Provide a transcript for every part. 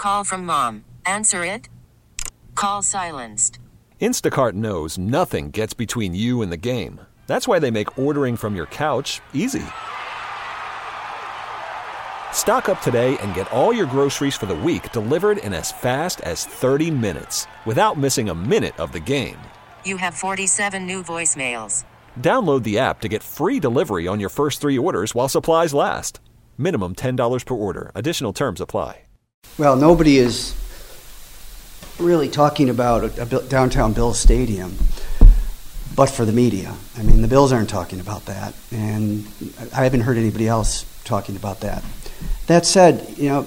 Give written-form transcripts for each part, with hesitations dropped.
call from mom. Answer it. Call silenced. Instacart knows nothing gets between you and the game. That's why they make ordering from your couch easy. Stock up today and get all your groceries for the week delivered in as fast as 30 minutes without missing a minute of the game. You have 47 new voicemails. Download the app to get free delivery on your first 3 orders while supplies last. Minimum $10 per order. Additional terms apply. Well, nobody is really talking about a downtown Bills stadium, but for the media. I mean, the Bills aren't talking about that, and I haven't heard anybody else talking about that. That said, you know,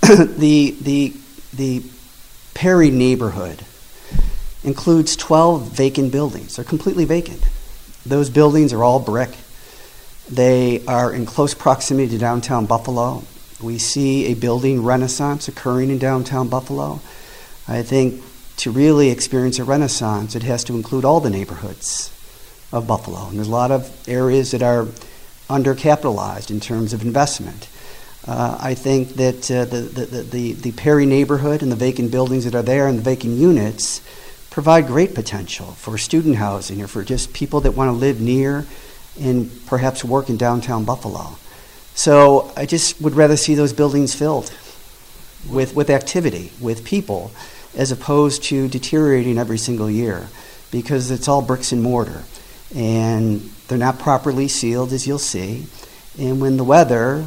the Perry neighborhood includes 12 vacant buildings. They're completely vacant. Those buildings are all brick. They are in close proximity to downtown Buffalo. We see a building renaissance occurring in downtown Buffalo. I think to really experience a renaissance, it has to include all the neighborhoods of Buffalo. And there's a lot of areas that are undercapitalized in terms of investment. I think that the Perry neighborhood and the vacant buildings that are there and the vacant units provide great potential for student housing or for just people that want to live near and perhaps work in downtown Buffalo. So I just would rather see those buildings filled with activity, with people, as opposed to deteriorating every single year, because it's all bricks and mortar. And they're not properly sealed, as you'll see. And when the weather,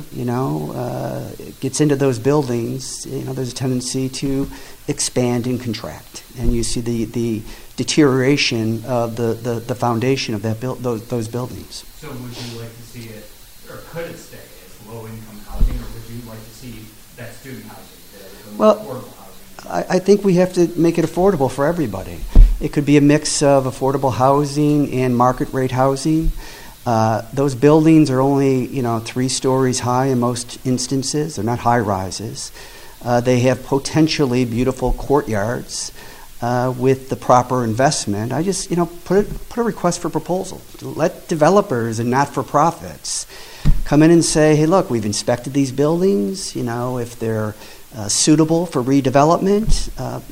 gets into those buildings, there's a tendency to expand and contract. And you see the deterioration of the foundation of those buildings. So would you like to see it, or could it stay as low-income housing, or would you like to see that student housing, affordable housing? I think we have to make it affordable for everybody. It could be a mix of affordable housing and market rate housing. Those buildings are only 3 stories high in most instances. They're not high rises. They have potentially beautiful courtyards with the proper investment. I just put a request for proposal. Let developers and not-for-profits come in and say, hey, look, we've inspected these buildings. If they're suitable for redevelopment,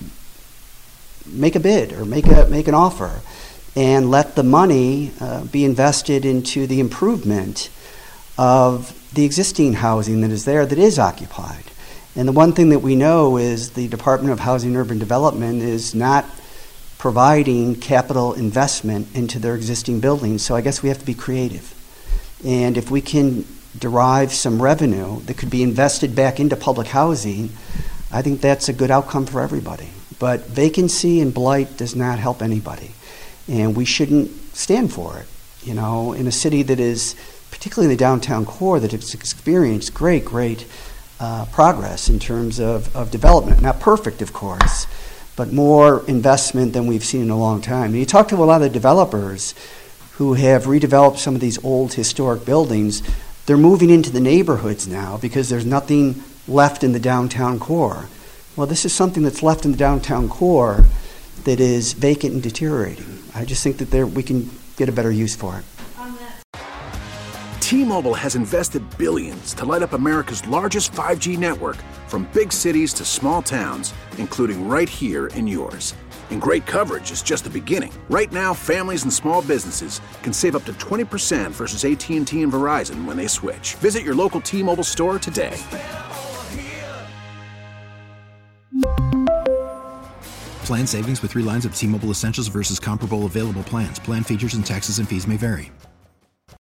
make a bid or make an offer, and let the money be invested into the improvement of the existing housing that is there that is occupied. And the one thing that we know is the Department of Housing and Urban Development is not providing capital investment into their existing buildings, so I guess we have to be creative. And if we can derive some revenue that could be invested back into public housing, I think that's a good outcome for everybody. But vacancy and blight does not help anybody. And we shouldn't stand for it. In a city that is, particularly in the downtown core, that has experienced great progress in terms of development. Not perfect, of course, but more investment than we've seen in a long time. And you talk to a lot of the developers who have redeveloped some of these old historic buildings. They're moving into the neighborhoods now because there's nothing left in the downtown core. Well, this is something that's left in the downtown core that is vacant and deteriorating. I just think that we can get a better use for it. T-Mobile has invested billions to light up America's largest 5G network, from big cities to small towns, including right here in yours. And great coverage is just the beginning. Right now, families and small businesses can save up to 20% versus AT&T and Verizon when they switch. Visit your local T-Mobile store today. Plan savings with 3 lines of T-Mobile Essentials versus comparable available plans. Plan features and taxes and fees may vary.